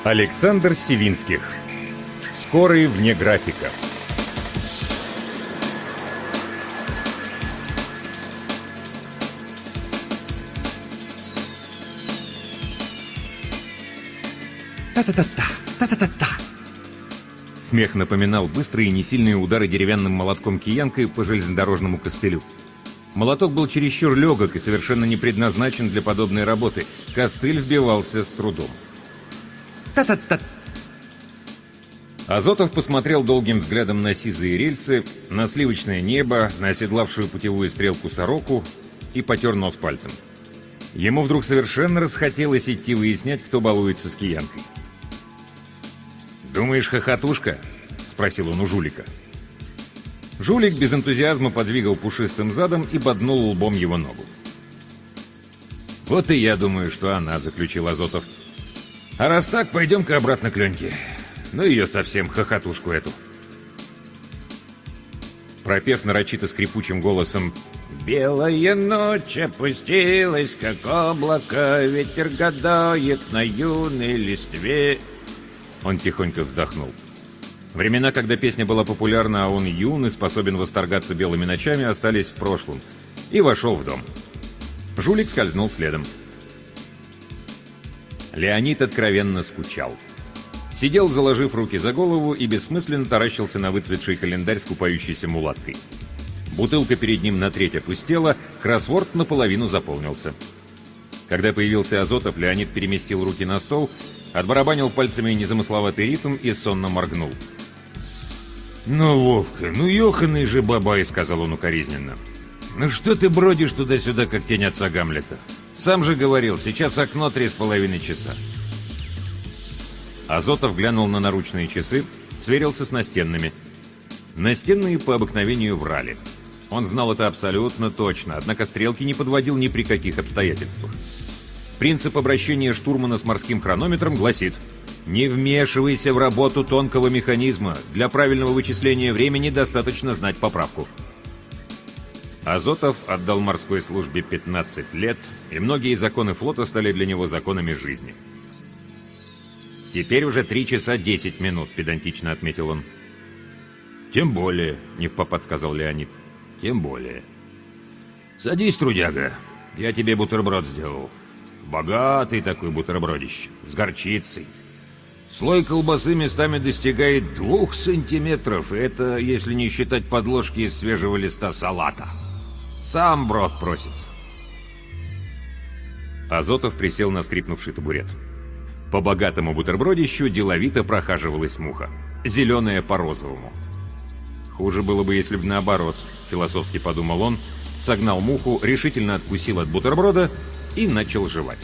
Александр Сивинских. Скорый вне графика. Та-та-та-та, та-та-та-та. Смех напоминал быстрые и несильные удары деревянным молотком киянкой по железнодорожному костылю. Молоток был чересчур легок и совершенно не предназначен для подобной работы. Костыль вбивался с трудом. Та-та-та. Азотов посмотрел долгим взглядом на сизые рельсы, на сливочное небо, на оседлавшую путевую стрелку сороку и потер нос пальцем. Ему вдруг совершенно расхотелось идти выяснять, кто балуется с киянкой. «Думаешь, хохотушка?» — спросил он у жулика. Жулик без энтузиазма подвигал пушистым задом и боднул лбом его ногу. «Вот и я думаю, что она», — заключил Азотов. «А раз так, пойдем-ка обратно к Леньке. Ну ее совсем, хохотушку эту». Пропев нарочито скрипучим голосом «Белая ночь опустилась, как облако, ветер гадает на юной листве», он тихонько вздохнул. Времена, когда песня была популярна, а он юн и способен восторгаться белыми ночами, остались в прошлом, и вошел в дом. Жулик скользнул следом. Леонид откровенно скучал. Сидел, заложив руки за голову, и бессмысленно таращился на выцветший календарь с купающейся мулаткой. Бутылка перед ним на треть опустела, кроссворд наполовину заполнился. Когда появился Азотов, Леонид переместил руки на стол, отбарабанил пальцами незамысловатый ритм и сонно моргнул. «Ну, Вовка, ну ёханый же бабай», — сказал он укоризненно. «Ну что ты бродишь туда-сюда, как тень отца Гамлета? Сам же говорил, сейчас окно 3,5 часа». Азотов глянул на наручные часы, сверился с настенными. Настенные по обыкновению врали. Он знал это абсолютно точно, однако стрелки не подводил ни при каких обстоятельствах. Принцип обращения штурмана с морским хронометром гласит: «Не вмешивайся в работу тонкого механизма. Для правильного вычисления времени достаточно знать поправку». Азотов отдал морской службе 15 лет, и многие законы флота стали для него законами жизни. «Теперь уже 3 часа 10 минут», — педантично отметил он. «Тем более», — невпопад сказал Леонид. «Тем более. Садись, трудяга, я тебе бутерброд сделал. Богатый такой бутербродище, с горчицей. Слой колбасы местами достигает 2 сантиметров, и это если не считать подложки из свежего листа салата. Сам брод просится». Азотов присел на скрипнувший табурет. По богатому бутербродищу деловито прохаживалась муха. Зеленая по розовому. «Хуже было бы, если бы наоборот», — философски подумал он, согнал муху, решительно откусил от бутерброда и начал жевать.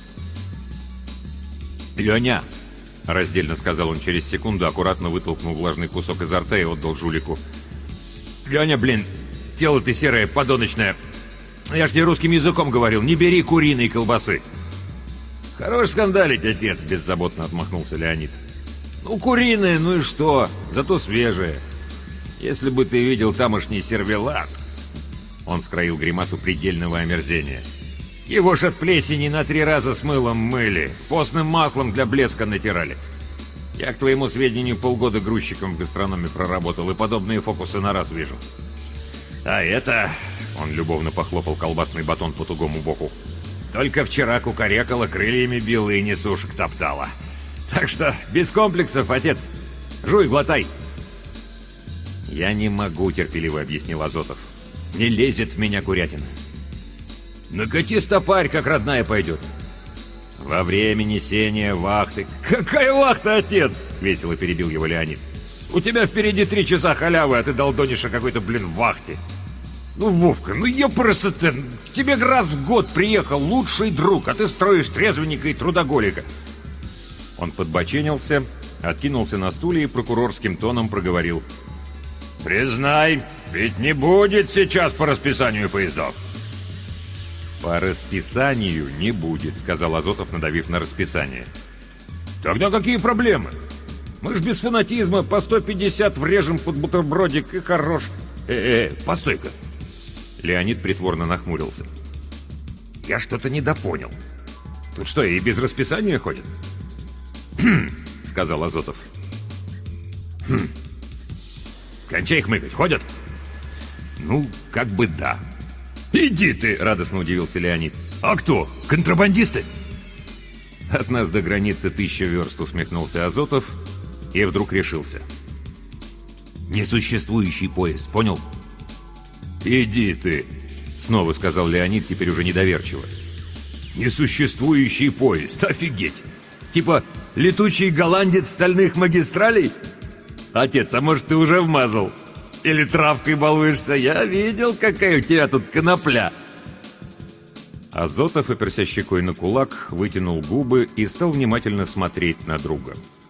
«Леня!» — раздельно сказал он через секунду, аккуратно вытолкнул влажный кусок изо рта и отдал жулику. «Леня, блин, тело ты серое, подоночное. Я ж тебе русским языком говорил, не бери куриной колбасы». «Хорош скандалить, отец!» — беззаботно отмахнулся Леонид. «Ну, куриная, ну и что? Зато свежая. Если бы ты видел тамошний сервелат...» Он скроил гримасу предельного омерзения. «Его ж от плесени на 3 раза с мылом мыли, постным маслом для блеска натирали. Я, к твоему сведению, полгода грузчиком в гастрономе проработал и подобные фокусы на раз вижу. А это...» — он любовно похлопал колбасный батон по тугому боку. «Только вчера кукарекала, крыльями била и несушек топтала. Так что без комплексов, отец. Жуй, глотай». «Я не могу», — терпеливо объяснил Азотов. «Не лезет в меня курятина». «Накати стопарь, как родная пойдет». «Во время несения вахты...» «Какая вахта, отец?» — весело перебил его Леонид. «У тебя впереди 3 часа халявы, а ты долдонишь о какой-то, блин, вахте. Ну, Вовка, ну ёпрст-то, к тебе раз в год приехал лучший друг, а ты строишь трезвенника и трудоголика». Он подбоченился, откинулся на стуле и прокурорским тоном проговорил: «Признай, ведь не будет сейчас по расписанию поездов». «По расписанию не будет», — сказал Азотов, надавив на расписание. «Тогда какие проблемы? Мы ж без фанатизма по 150 врежем под бутербродик и хорош». Постой-ка». Леонид притворно нахмурился. «Я что-то недопонял. Тут что, и без расписания ходят?» — сказал Азотов. Кончай хмыкать, ходят? Ну, как бы да. Иди ты, радостно удивился Леонид. А кто? Контрабандисты? От нас до границы 1000 верст, усмехнулся Азотов и вдруг решился. Несуществующий поезд, понял? Иди ты, снова сказал Леонид, теперь уже недоверчиво. Несуществующий поезд, офигеть! Типа летучий голландец стальных магистралей? Отец, а может, ты уже вмазал? Или травкой балуешься? Я видел, какая у тебя тут конопля. Азотов, оперся щекой на кулак, вытянул губы и стал внимательно смотреть на друга.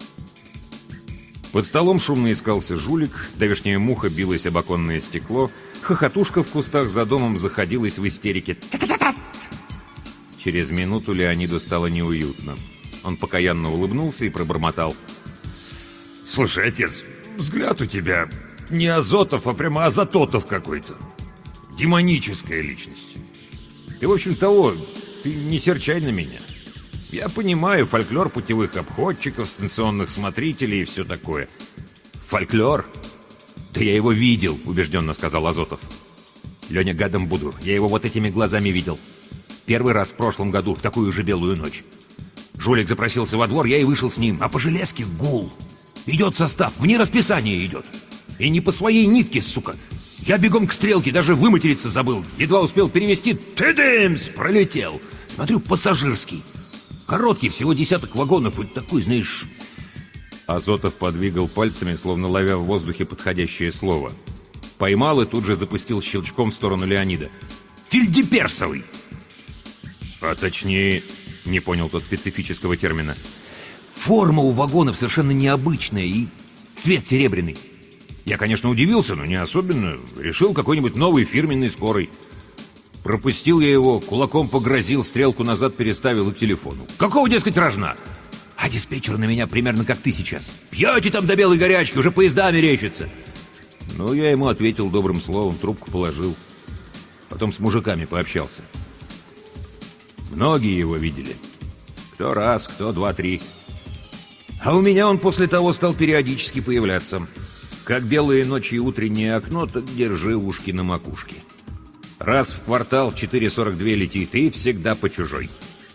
Под столом шумно искался жулик, давешняя муха билась об оконное стекло, хохотушка в кустах за домом заходилась в истерике. Через минуту Леониду стало неуютно. Он покаянно улыбнулся и пробормотал. «Слушай, отец, взгляд у тебя не Азотов, а прямо Азототов какой-то. Демоническая личность. Ты, в общем, того, ты не серчай на меня. Я понимаю фольклор путевых обходчиков, станционных смотрителей и все такое. Фольклор? Да я его видел, убежденно сказал Азотов. Леня, гадом буду, я его вот этими глазами видел. Первый раз в прошлом году, в такую же белую ночь. Жулик запросился во двор, я и вышел с ним, а по железке гул. Идет состав, вне расписания идет. И не по своей нитке, сука. Я бегом к стрелке, даже выматериться забыл. Едва успел перевести, тыдымс, пролетел. Смотрю, пассажирский. Короткий, всего 10 вагонов, и такой, знаешь... Азотов подвигал пальцами, словно ловя в воздухе подходящее слово. Поймал и тут же запустил щелчком в сторону Леонида. Фельдеперсовый! А точнее, не понял тот специфического термина. Форма у вагонов совершенно необычная и цвет серебряный. Я, конечно, удивился, но не особенно. Решил какой-нибудь новый фирменный скорый. Пропустил я его, кулаком погрозил, стрелку назад переставил и к телефону. Какого, дескать, рожна? А диспетчер на меня примерно как ты сейчас. Пьете там до белой горячки, уже поезда мерещатся. Ну, я ему ответил добрым словом, трубку положил. Потом с мужиками пообщался. Многие его видели. Кто раз, кто 2-3. А у меня он после того стал периодически появляться. Как белые ночи и утреннее окно, так держи ушки на макушке. Раз в квартал в 4:42 летит, и всегда по чужой.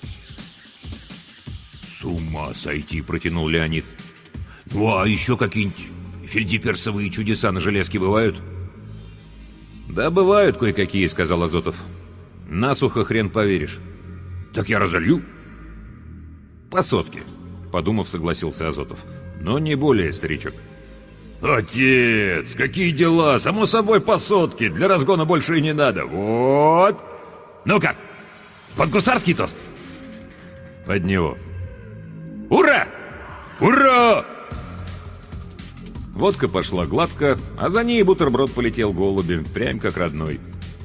С ума сойти, протянул Леонид. Ну, а еще какие-нибудь фельдеперсовые чудеса на железке бывают? Да, бывают кое-какие, сказал Азотов. Насухо хрен поверишь. Так я разолью. По сотке, подумав, согласился Азотов. Но не более, старичок. «Отец, какие дела! Само собой, по сотке. Для разгона больше и не надо. Вот! Ну как, под гусарский тост?» «Под него». «Ура! Ура!» Водка пошла гладко, а за ней бутерброд полетел голубем, прям как родной.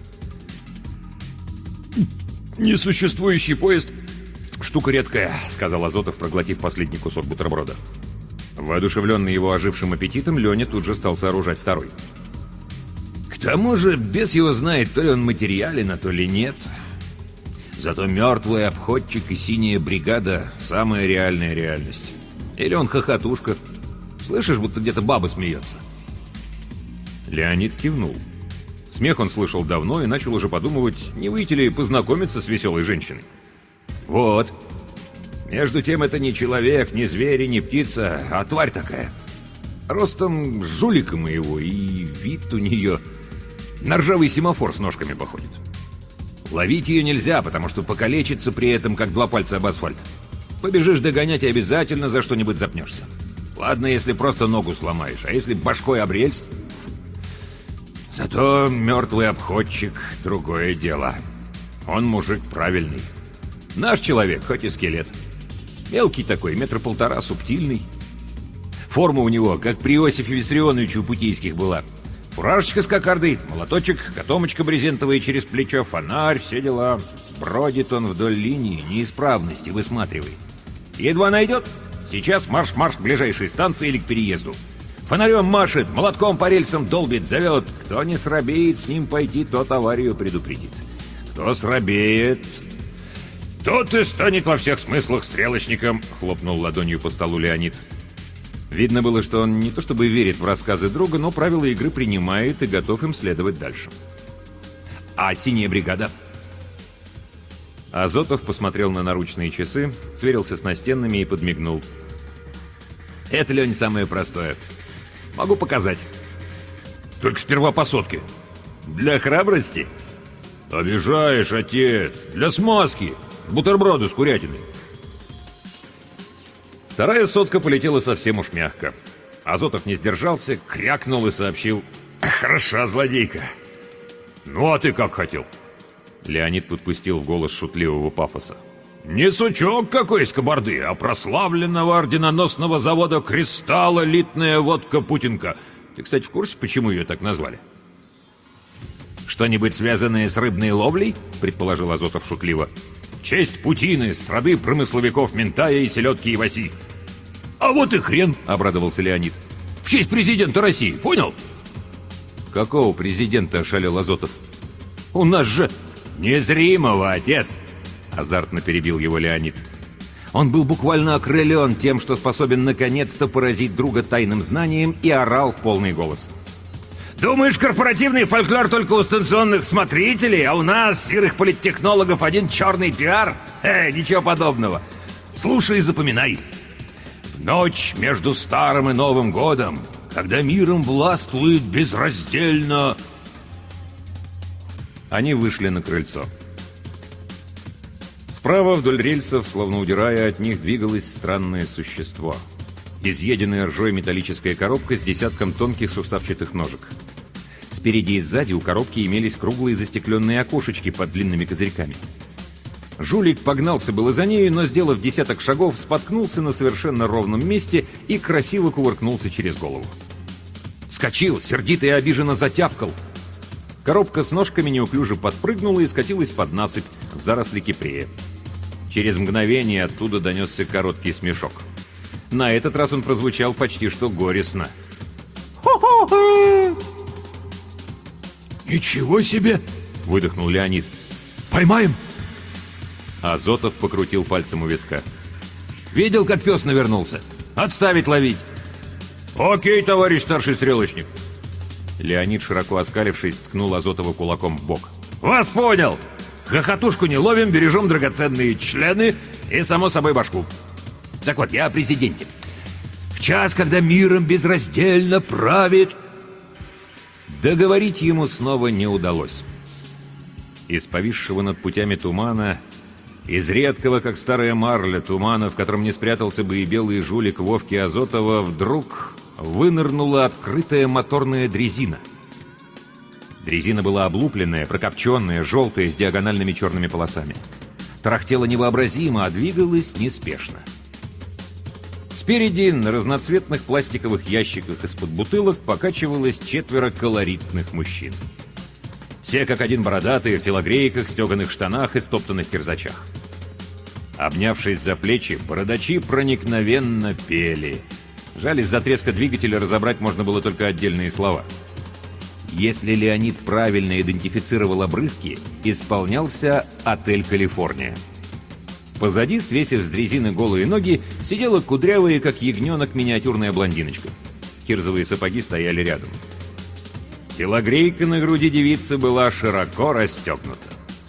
«Несуществующий поезд — штука редкая», — сказал Азотов, проглотив последний кусок бутерброда. Воодушевленный его ожившим аппетитом, Леня тут же стал сооружать второй. К тому же, бес его знает, то ли он материален, а то ли нет. Зато мертвый обходчик и синяя бригада — самая реальная реальность. Или он хохотушка. Слышишь, будто где-то баба смеется. Леонид кивнул. Смех он слышал давно и начал уже подумывать, не выйти ли познакомиться с веселой женщиной. Вот. Между тем, это не человек, не зверь и не птица, а тварь такая. Ростом жулика моего, и вид у нее на ржавый семафор с ножками походит. Ловить ее нельзя, потому что покалечится при этом, как 2 пальца об асфальт. Побежишь догонять и обязательно за что-нибудь запнешься. Ладно, если просто ногу сломаешь, а если башкой об рельс? Зато мертвый обходчик — другое дело. Он мужик правильный. Наш человек, хоть и скелет. Мелкий такой, 1,5 метра, субтильный. Форма у него, как при Иосифе Виссарионовиче у Путейских была. Фуражечка с кокардой, молоточек, котомочка брезентовая через плечо, фонарь, все дела. Бродит он вдоль линии, неисправности высматривает. Едва найдет, сейчас марш-марш к ближайшей станции или к переезду. Фонарем машет, молотком по рельсам долбит, зовет. Кто не срабеет с ним пойти, тот аварию предупредит. Кто срабеет... «Тот и станет во всех смыслах стрелочником», — хлопнул ладонью по столу Леонид. Видно было, что он не то чтобы верит в рассказы друга, но правила игры принимает и готов им следовать дальше. «А синяя бригада?» Азотов посмотрел на наручные часы, сверился с настенными и подмигнул. «Это, Лень, самое простое. Могу показать». «Только сперва по сотке». «Для храбрости?» «Обижаешь, отец. Для смазки. Бутерброды с курятиной». Вторая сотка полетела совсем уж мягко. Азотов не сдержался, крякнул и сообщил: «Хороша, злодейка». «Ну, а ты как хотел?» Леонид подпустил в голос шутливого пафоса. «Не сучок какой из кабарды, а прославленного орденоносного завода «Кристалл» элитная водка «Путинка». Ты, кстати, в курсе, почему ее так назвали?» «Что-нибудь связанное с рыбной ловлей?» — предположил Азотов шутливо. «В честь Путины, страды промысловиков Ментая и селедки Иваси». «А вот и хрен!» — обрадовался Леонид. «В честь президента России, понял?» «Какого президента?» — ошалел Азотов. «У нас же...» «Незримого, отец!» — азартно перебил его Леонид. Он был буквально окрылен тем, что способен наконец-то поразить друга тайным знанием, и орал в полный голос. «Думаешь, корпоративный фольклор только у станционных смотрителей, а у нас, серых политтехнологов, один черный пиар? Ничего подобного. Слушай и запоминай. В ночь между Старым и Новым годом, когда миром властвует безраздельно...» Они вышли на крыльцо. Справа вдоль рельсов, словно удирая от них, двигалось странное существо. Изъеденная ржой металлическая коробка с десятком тонких суставчатых ножек. Спереди и сзади у коробки имелись круглые застекленные окошечки под длинными козырьками. Жулик погнался было за нею, но, сделав десяток шагов, споткнулся на совершенно ровном месте и красиво кувыркнулся через голову. Вскочил, сердито и обиженно затявкал. Коробка с ножками неуклюже подпрыгнула и скатилась под насыпь в заросли кипрея. Через мгновение оттуда донесся короткий смешок. На этот раз он прозвучал почти что горестно. «Хо-хо-хо!» «Ничего себе!» — выдохнул Леонид. «Поймаем!» Азотов покрутил пальцем у виска. «Видел, как пес навернулся? Отставить ловить!» «Окей, товарищ старший стрелочник!» Леонид, широко оскалившись, ткнул Азотова кулаком в бок. «Вас понял! Хохотушку не ловим, бережем драгоценные члены и, само собой, башку. Так вот, я о президенте. В час, когда миром безраздельно правит...» Договорить ему снова не удалось. Из повисшего над путями тумана, из редкого, как старая марля, тумана, в котором не спрятался бы и белый жулик Вовки Азотова, вдруг вынырнула открытая моторная дрезина. Дрезина была облупленная, прокопченная, желтая, с диагональными черными полосами. Тарахтела невообразимо, а двигалась неспешно. Спереди на разноцветных пластиковых ящиках из-под бутылок покачивалось 4 колоритных мужчин. Все как один бородатые, в телогрейках, стеганых штанах и стоптанных кирзачах. Обнявшись за плечи, бородачи проникновенно пели. Жаль, из-за треска двигателя разобрать можно было только отдельные слова. Если Леонид правильно идентифицировал обрывки, исполнялся «Отель Калифорния». Позади, свесив с дрезины голые ноги, сидела кудрявая, как ягненок, миниатюрная блондиночка. Кирзовые сапоги стояли рядом. Телогрейка на груди девицы была широко расстегнута.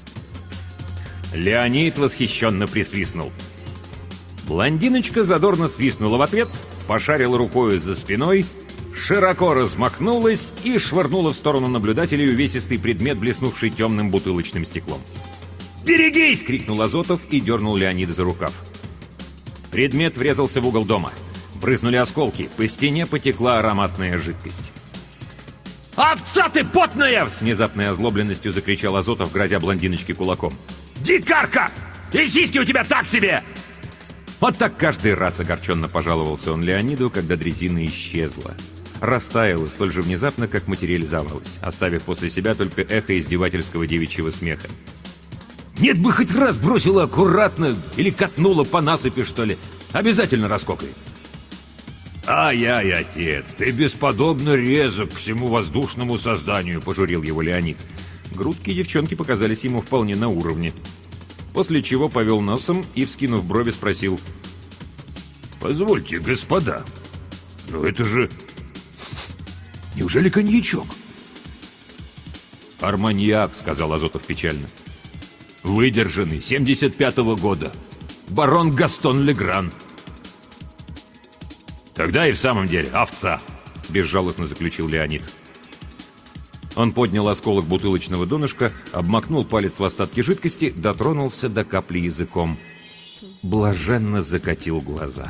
Леонид восхищенно присвистнул. Блондиночка задорно свистнула в ответ, пошарила рукою за спиной, широко размахнулась и швырнула в сторону наблюдателей увесистый предмет, блеснувший темным бутылочным стеклом. «Берегись!» — крикнул Азотов и дернул Леонида за рукав. Предмет врезался в угол дома. Брызнули осколки, по стене потекла ароматная жидкость. «Овца ты потная!» — с внезапной озлобленностью закричал Азотов, грозя блондиночке кулаком. «Дикарка! И сиськи у тебя так себе!» Вот так каждый раз огорченно пожаловался он Леониду, когда дрезина исчезла. Растаяла столь же внезапно, как материализовалась, оставив после себя только эхо издевательского девичьего смеха. «Нет бы хоть раз бросила аккуратно или катнула по насыпи, что ли. Обязательно раскокай». «Ай-яй, отец, ты бесподобно резок к всему воздушному созданию», — пожурил его Леонид. Грудки девчонки показались ему вполне на уровне. после чего повел носом и, вскинув брови, спросил: «Позвольте, господа, но это же... Неужели коньячок?» «Арманьяк», — сказал Азотов печально. «Выдержанный, 75-го года. Барон Гастон Легран». «Тогда и в самом деле овца», — безжалостно заключил Леонид. Он поднял осколок бутылочного донышка, обмакнул палец в остатки жидкости, дотронулся до капли языком. Блаженно закатил глаза.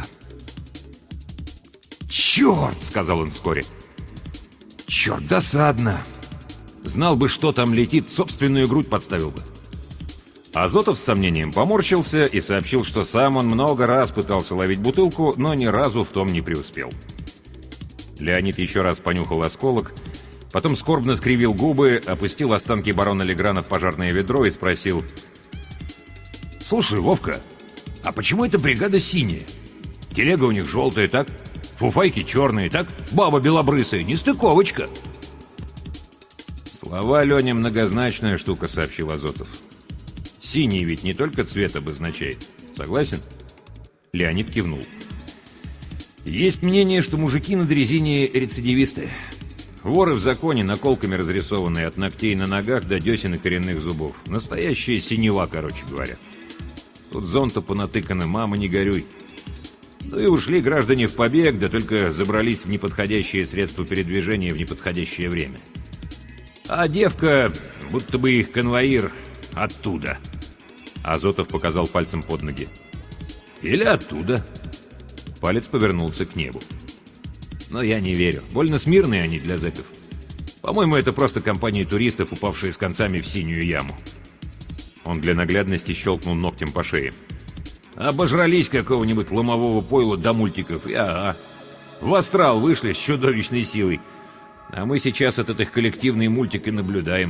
«Черт!» — сказал он вскоре. «Черт, досадно! Знал бы, что там летит, собственную грудь подставил бы». Азотов с сомнением поморщился и сообщил, что сам он много раз пытался ловить бутылку, но ни разу в том не преуспел. Леонид еще раз понюхал осколок, потом скорбно скривил губы, опустил останки барона Леграна в пожарное ведро и спросил: «Слушай, Вовка, а почему эта бригада синяя? Телега у них желтая, так? Фуфайки черные, так? Баба белобрысая, нестыковочка». «Слова, Леня, многозначная штука», — сообщил Азотов. «Синий ведь не только цвет обозначает. Согласен?» Леонид кивнул. «Есть мнение, что мужики на дрезине рецидивисты. Воры в законе, наколками разрисованные от ногтей на ногах до десен и коренных зубов. Настоящая синева, короче говоря. Тут зонта понатыканы, мама, не горюй. Ну и ушли граждане в побег, да только забрались в неподходящее средство передвижения в неподходящее время. А девка, будто бы их конвоир, оттуда». Азотов показал пальцем под ноги. «Или оттуда». Палец повернулся к небу. «Но я не верю. Больно смирные они для зэков. По-моему, это просто компания туристов, упавшие с концами в синюю яму». Он для наглядности щелкнул ногтем по шее. «Обожрались какого-нибудь ломового пойла до мультиков, и ага. В астрал вышли с чудовищной силой. А мы сейчас этот их коллективный мультик и наблюдаем».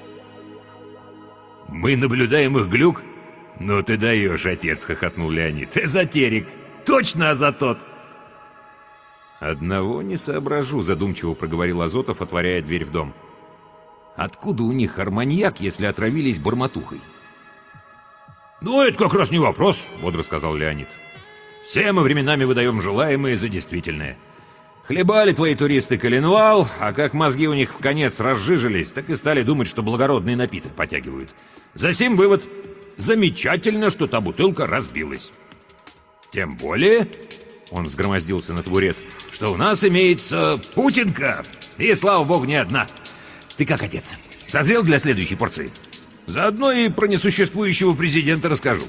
«Мы наблюдаем их глюк? Ну ты даешь, отец», — хохотнул Леонид. «Эзотерик! Точно азотот!» «Одного не соображу», — задумчиво проговорил Азотов, отворяя дверь в дом. «Откуда у них арманьяк, если отравились бормотухой?» «Ну, это как раз не вопрос», — бодро сказал Леонид. «Все мы временами выдаем желаемое за действительное. Хлебали твои туристы коленвал, а как мозги у них в конец разжижились, так и стали думать, что благородный напиток потягивают. Засим вывод: замечательно, что та бутылка разбилась. Тем более, — он взгромоздился на табурет, — что у нас имеется Путинка, и, слава богу, не одна. Ты как, отец, созрел для следующей порции? Заодно и про несуществующего президента расскажу».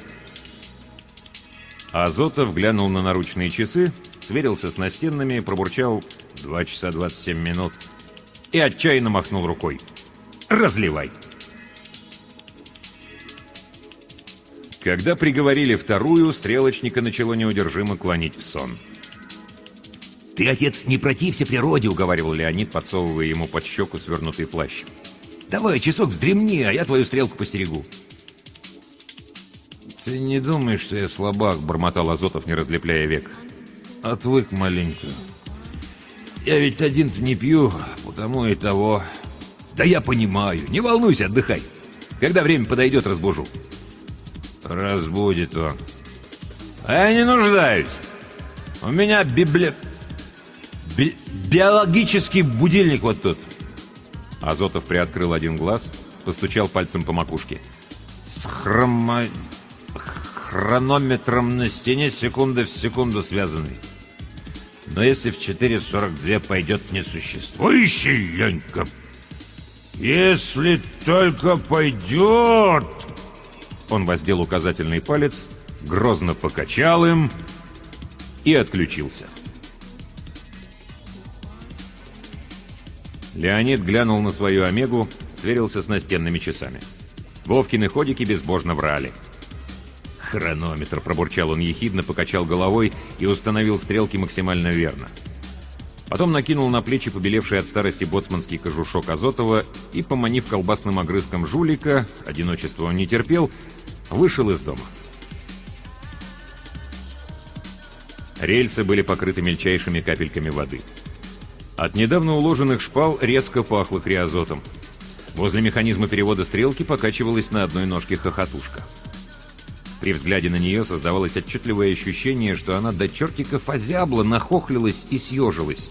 Азотов глянул на наручные часы, сверился с настенными, пробурчал 2 часа 27 минут и отчаянно махнул рукой. «Разливай!» Когда приговорили вторую, стрелочника начало неудержимо клонить в сон. «Ты, отец, не протився природе», — уговаривал Леонид, подсовывая ему под щеку свернутый плащ. «Давай часок вздремни, а я твою стрелку постерегу». «Ты не думаешь, что я слабак», — бормотал Азотов, не разлепляя век. «Отвык маленько. Я ведь один-то не пью, потому и того». «Да я понимаю. Не волнуйся, отдыхай. Когда время подойдет, разбужу». «Разбудит он». «А я не нуждаюсь. У меня биологический будильник вот тут». Азотов приоткрыл один глаз, постучал пальцем по макушке. «С хронометром на стене секунда в секунду связанный. Но если в 4:42 пойдет несуществующий, Ленька, если только пойдет...» Он воздел указательный палец, грозно покачал им и отключился. Леонид глянул на свою Омегу, сверился с настенными часами. Вовкины ходики безбожно врали. «Хронометр», — пробурчал он ехидно, покачал головой и установил стрелки максимально верно. Потом накинул на плечи побелевший от старости боцманский кожушок Азотова и, поманив колбасным огрызком жулика, одиночество он не терпел, вышел из дома. Рельсы были покрыты мельчайшими капельками воды. От недавно уложенных шпал резко пахло криозотом. Возле механизма перевода стрелки покачивалась на одной ножке хохотушка. При взгляде на нее создавалось отчетливое ощущение, что она до чертиков озябла, нахохлилась и съежилась.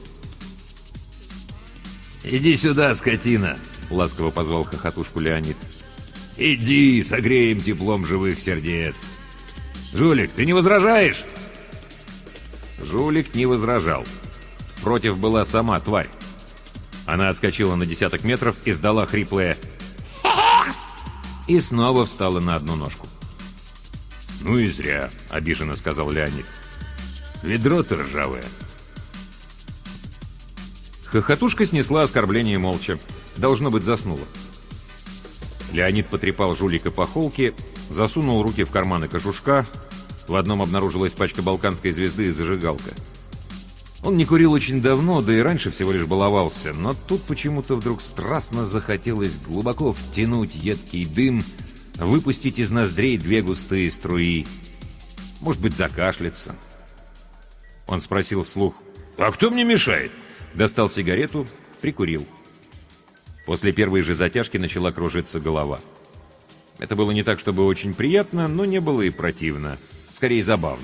«Иди сюда, скотина!» — ласково позвал хохотушку Леонид. «Иди, согреем теплом живых сердец!» «Жулик, ты не возражаешь?» Жулик не возражал. Против была сама тварь. Она отскочила на 10 метров, издала хриплое «Хекс!» и снова встала на одну ножку. «Ну и зря», — обиженно сказал Леонид. «Ведро-то ржавое». Хохотушка снесла оскорбление молча. Должно быть, заснула. Леонид потрепал жулика по холке, засунул руки в карманы кожушка. В одном обнаружилась пачка балканской звезды и зажигалка. Он не курил очень давно, да и раньше всего лишь баловался, но тут почему-то вдруг страстно захотелось глубоко втянуть едкий дым, выпустить из ноздрей 2 густые струи. Может быть, закашляться. Он спросил вслух: «А кто мне мешает?» Достал сигарету, прикурил. После первой же затяжки начала кружиться голова. Это было не так, чтобы очень приятно, но не было и противно. Скорее, забавно.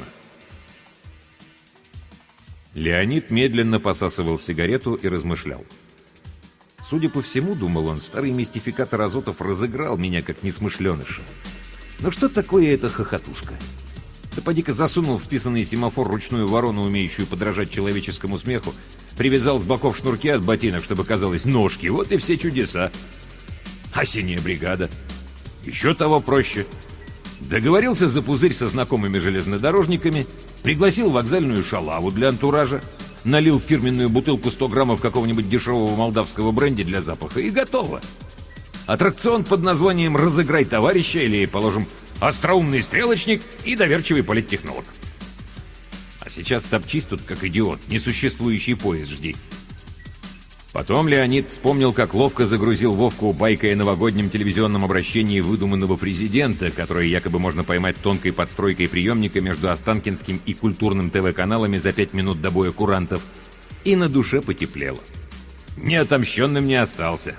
Леонид медленно посасывал сигарету и размышлял. Судя по всему, думал он, старый мистификатор Азотов разыграл меня как несмышленыша. Но что такое эта хохотушка? Да поди-ка засунул в списанный семафор ручную ворону, умеющую подражать человеческому смеху, привязал с боков шнурки от ботинок, чтобы казалось ножки, вот и все чудеса. А синяя бригада? Еще того проще. Договорился за пузырь со знакомыми железнодорожниками, пригласил вокзальную шалаву для антуража, налил в фирменную бутылку 100 граммов какого-нибудь дешевого молдавского бренди для запаха, и готово. Аттракцион под названием «Разыграй товарища» или, положим, «Остроумный стрелочник» и «Доверчивый политтехнолог». А сейчас топчись тут, как идиот, несуществующий поезд жди. Потом Леонид вспомнил, как ловко загрузил Вовку байкой о новогоднем телевизионном обращении выдуманного президента, которое якобы можно поймать тонкой подстройкой приемника между Останкинским и культурным ТВ-каналами за 5 минут до боя курантов. И на душе потеплело. Неотомщенным не остался.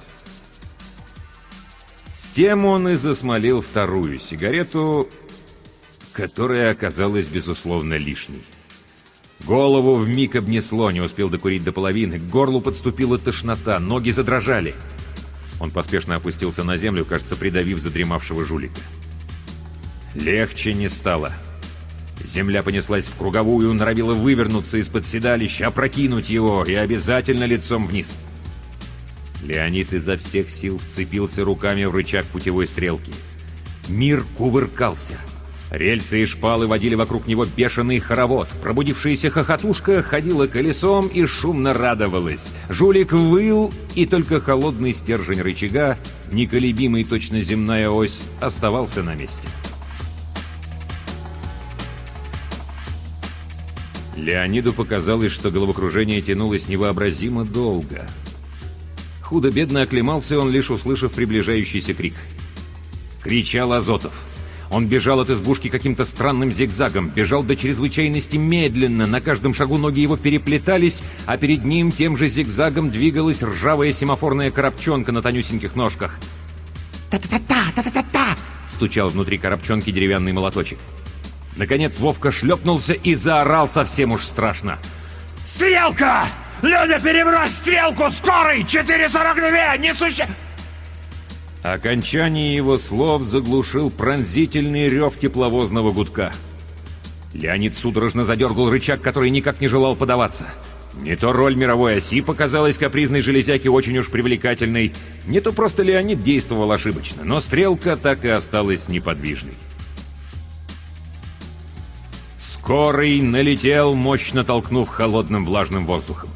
С тем он и засмолил вторую сигарету, которая оказалась, безусловно, лишней. Голову вмиг обнесло, не успел докурить до половины, к горлу подступила тошнота, ноги задрожали. Он поспешно опустился на землю, кажется, придавив задремавшего жулика. Легче не стало. Земля понеслась в круговую, норовила вывернуться из-под седалища, опрокинуть его и обязательно лицом вниз. Леонид изо всех сил вцепился руками в рычаг путевой стрелки. Мир кувыркался. Рельсы и шпалы водили вокруг него бешеный хоровод. Пробудившаяся хохотушка ходила колесом и шумно радовалась. Жулик выл, и только холодный стержень рычага, неколебимый точно земная ось, оставался на месте. Леониду показалось, что головокружение тянулось невообразимо долго. Худо-бедно оклемался он, лишь услышав приближающийся крик. Кричал Азотов. Он бежал от избушки каким-то странным зигзагом, бежал до чрезвычайности медленно, на каждом шагу ноги его переплетались, а перед ним тем же зигзагом двигалась ржавая семафорная коробчонка на тонюсеньких ножках. «Та-та-та-та! Та-та-та-та!» — стучал внутри коробчонки деревянный молоточек. Наконец Вовка шлепнулся и заорал совсем уж страшно. «Стрелка! Люди, перебрось стрелку! Скорый! 4:42! Несуще...» Окончание его слов заглушил пронзительный рев тепловозного гудка. Леонид судорожно задергал рычаг, который никак не желал подаваться. Не то роль мировой оси показалась капризной железяке очень уж привлекательной, не то просто Леонид действовал ошибочно, но стрелка так и осталась неподвижной. Скорый налетел, мощно толкнув холодным влажным воздухом.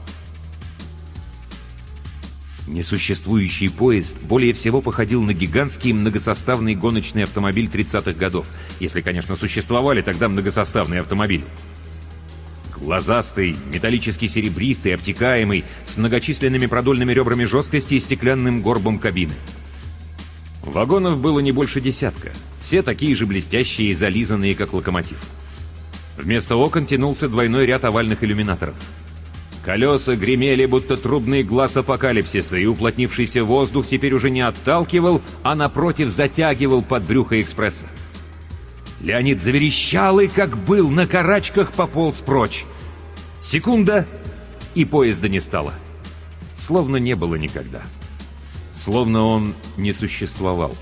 Несуществующий поезд более всего походил на гигантский многосоставный гоночный автомобиль 30-х годов, если, конечно, существовали тогда многосоставные автомобили. Глазастый, металлически серебристый, обтекаемый, с многочисленными продольными ребрами жесткости и стеклянным горбом кабины. Вагонов было не больше десятка, все такие же блестящие и зализанные, как локомотив. Вместо окон тянулся двойной ряд овальных иллюминаторов. Колеса гремели, будто трубный глаз апокалипсиса, и уплотнившийся воздух теперь уже не отталкивал, а напротив затягивал под брюхо экспресса. Леонид заверещал и, как был, на карачках пополз прочь. Секунда, и поезда не стало. Словно не было никогда. Словно он не существовал.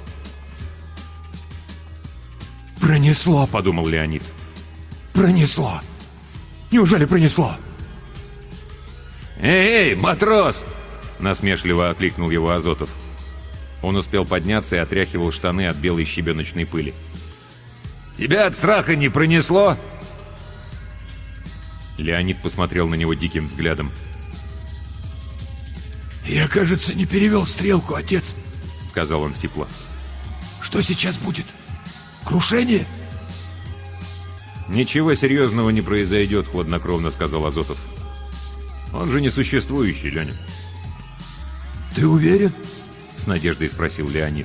Пронесло, — подумал Леонид. пронесло. Неужели пронесло? «Эй, матрос!» — насмешливо окликнул его Азотов. Он успел подняться и отряхивал штаны от белой щебеночной пыли. «Тебя от страха не пронесло?» Леонид посмотрел на него диким взглядом. «Я, кажется, не перевел стрелку, отец», — сказал он сипло. «Что сейчас будет? Крушение?» «Ничего серьезного не произойдет», — хладнокровно сказал Азотов. «Он же несуществующий, Леня». «Ты уверен?» — с надеждой спросил Леонид.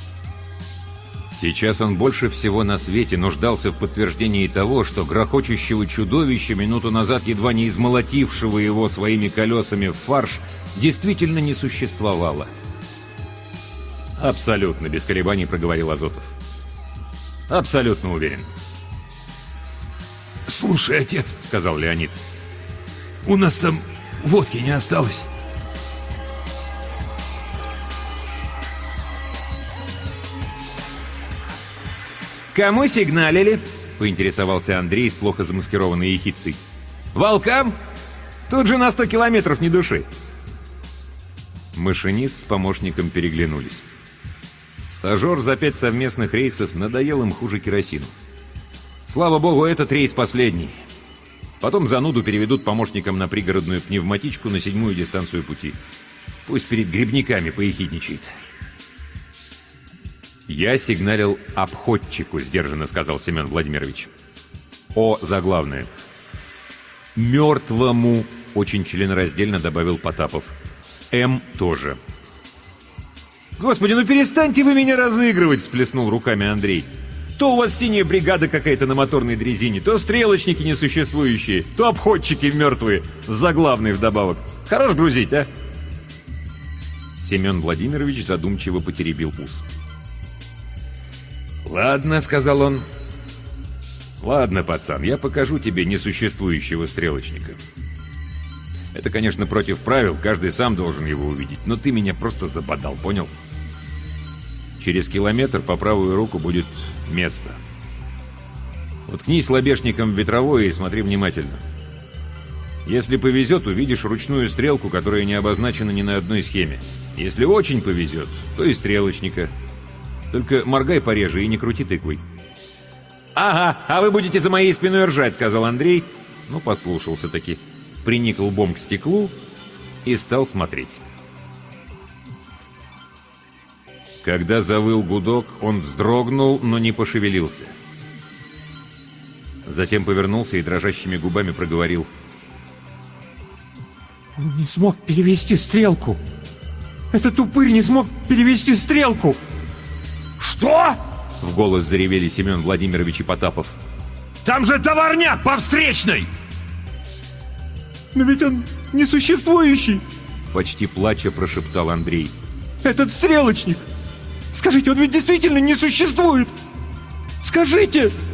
Сейчас он больше всего на свете нуждался в подтверждении того, что грохочущего чудовища, минуту назад едва не измолотившего его своими колесами в фарш, действительно не существовало. «Абсолютно», — без колебаний проговорил Азотов. «Абсолютно уверен». «Слушай, отец», — сказал Леонид. — «у нас там водки не осталось». «Кому сигналили?» — поинтересовался Андрей с плохо замаскированной ехидцей. «Волкам? Тут же на 100 километров ни души». Машинист с помощником переглянулись. Стажер за 5 совместных рейсов надоел им хуже керосину. Слава богу, этот рейс последний. Потом зануду переведут помощникам на пригородную пневматичку на 7-ю дистанцию пути. Пусть перед грибниками поехидничает. «Я сигналил обходчику», — сдержанно сказал Семен Владимирович. «О» заглавное. «Мертвому», — очень членораздельно добавил Потапов. «М» тоже. «Господи, ну перестаньте вы меня разыгрывать!» — всплеснул руками Андрей. «То у вас синяя бригада какая-то на моторной дрезине, то стрелочники несуществующие, то обходчики мертвые, с заглавной вдобавок. Хорош грузить, а?» Семен Владимирович задумчиво потеребил ус. «Ладно», — сказал он. «Ладно, пацан, я покажу тебе несуществующего стрелочника. Это, конечно, против правил, каждый сам должен его увидеть, но ты меня просто забодал, понял? Через километр по правую руку будет место. Уткнись лобешником в ветровое и смотри внимательно. Если повезет, увидишь ручную стрелку, которая не обозначена ни на одной схеме. Если очень повезет, то и стрелочника. Только моргай пореже и не крути тыквой». «Ага, а вы будете за моей спиной ржать», — сказал Андрей. Ну, послушался-таки. Приник лбом к стеклу и стал смотреть. Когда завыл гудок, он вздрогнул, но не пошевелился. Затем повернулся и дрожащими губами проговорил. «Он не смог перевести стрелку. Этот упырь не смог перевести стрелку». «Что?» — в голос заревели Семен Владимирович и Потапов. «Там же товарняк по встречной!» «Но ведь он несуществующий!» — почти плача прошептал Андрей. «Этот стрелочник! Скажите, он ведь действительно не существует! Скажите!»